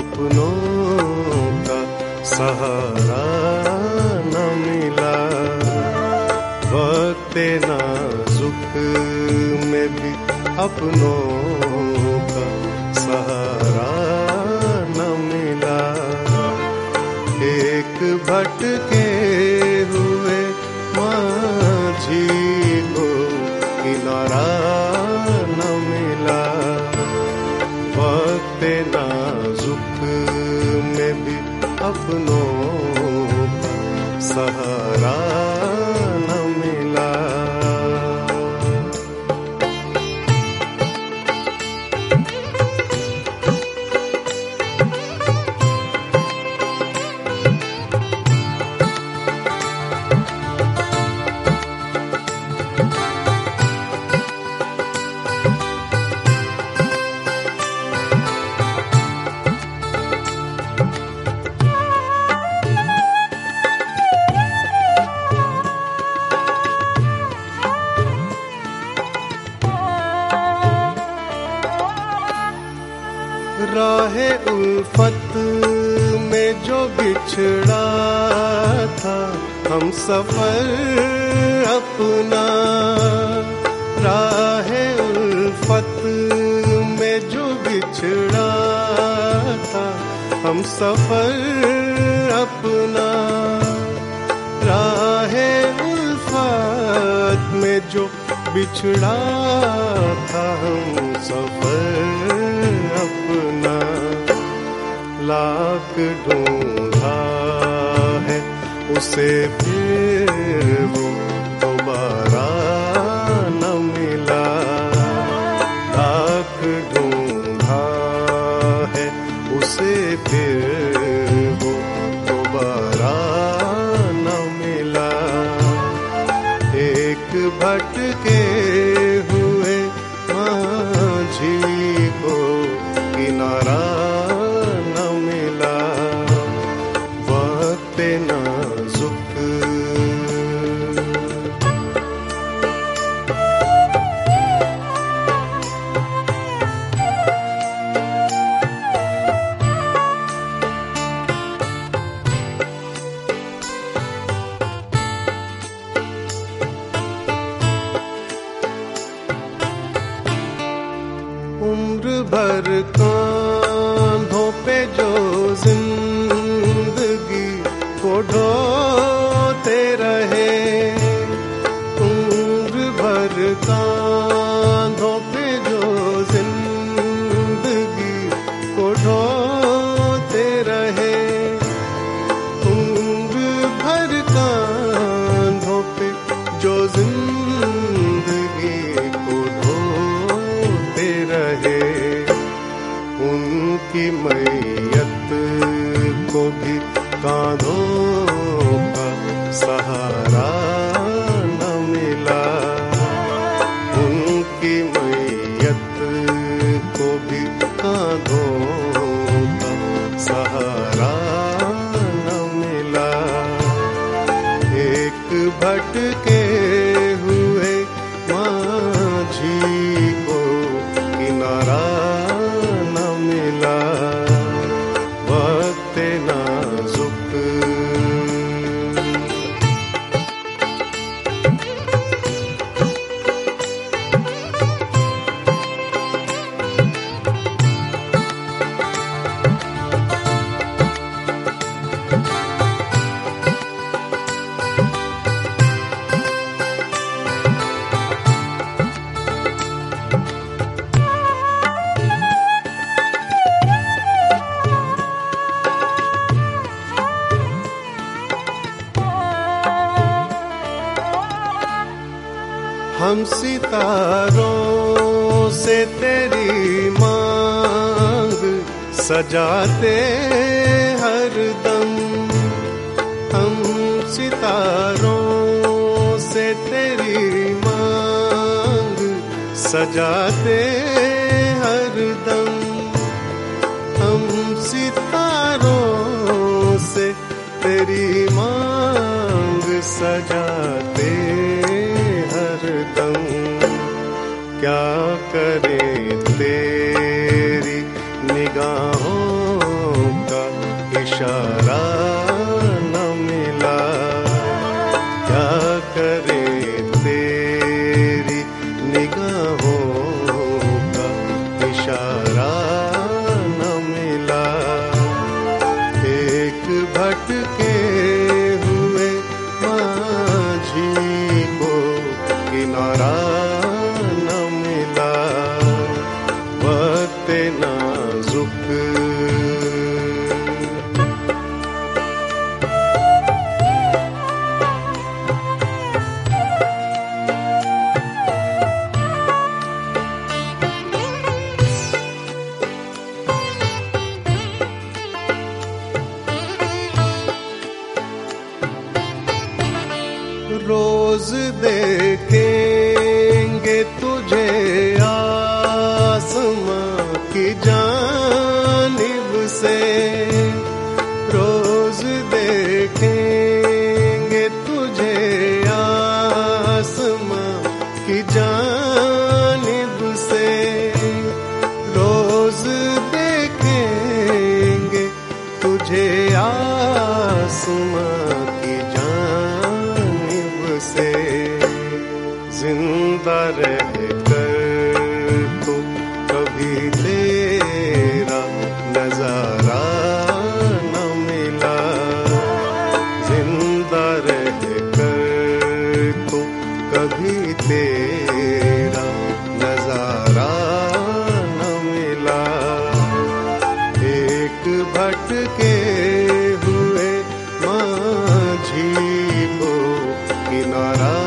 अपनों का सहारा न मिला। वक्त नाजुक में भी अपनों का सहारा न मिला। एक भटके हुए माझी को किनारा न मिला। वक्त नाजुक में भी अपनों का सहारा न मिला। राहे उल्फत में जो बिछड़ा था हम सफर अपना। राहे उल्फत में जो बिछड़ा था हम सफर अपना। राहे उल्फत में जो बिछड़ा था हम सफर अपना। लाख ढूंढा है उसे फिर वो दोबारा न मिला। लाख ढूंढा है उसे फिर वो दोबारा न मिला। एक भटके हुए माझी को किनारा न मिला। वक्त नाजुक उम्र भर कांधों पे जो जिंदगी को ढोते रहे। उम्र भर कांधों पे जो जिंदगी को ढोते रहे। उम्र भर कांधों पे जो जिंदगी को ढोते रहे। उनकी मैयत को भी कांधों का सहारा न मिला। उनकी मैयत को भी कांधों का सहारा न मिला। एक भटके हुए माझी को किनारा न मिला। वक्त नाजुक हम सितारों से तेरी मांग सजाते हर दम। हम सितारों से तेरी मांग सजाते हर दम। हम सितारों से तेरी मांग सजाते हरदम। क्या करे तेरी निगाहों इशारा न मिला। क्या करे तेरी निगाहों का इशारा न मिला। एक भटके हुए माझी को किनारा न मिला। वक्त नाजुक रोज देखेंगे तुझे आसमां की जानिब से। रोज देखेंगे तुझे आसमां की जानिब से। रोज देखेंगे तुझे आसमां की जानिब से। जिंदा रह कर तो कभी तेरा नजारा न मिला। जिंदा रह कर तो कभी तेरा नजारा न मिला। एक भटके हुए माझी को किनारा